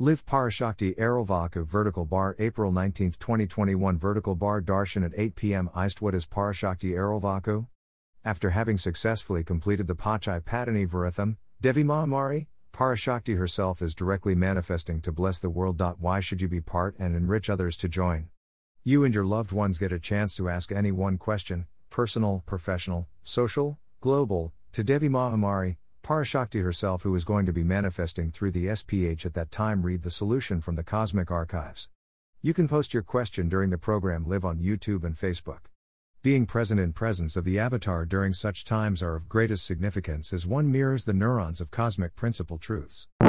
Live Parashakti Arulvaku Vertical Bar April 19, 2021 Vertical Bar Darshan at 8 p.m. East. What is Parashakti Arulvaku? After having successfully completed the Pachai Patani Varatham, Devi Mahamari, Parashakti herself is directly manifesting to bless the world. Why should you be part and enrich others to join? You and your loved ones get a chance to ask any one question, personal, professional, social, global, to Devi Mahamari, Parashakti herself, who is going to be manifesting through the SPH at that time. Read the solution from the Cosmic Archives. You can post your question during the program live on YouTube and Facebook. Being present in presence of the avatar during such times are of greatest significance, as one mirrors the neurons of cosmic principle truths.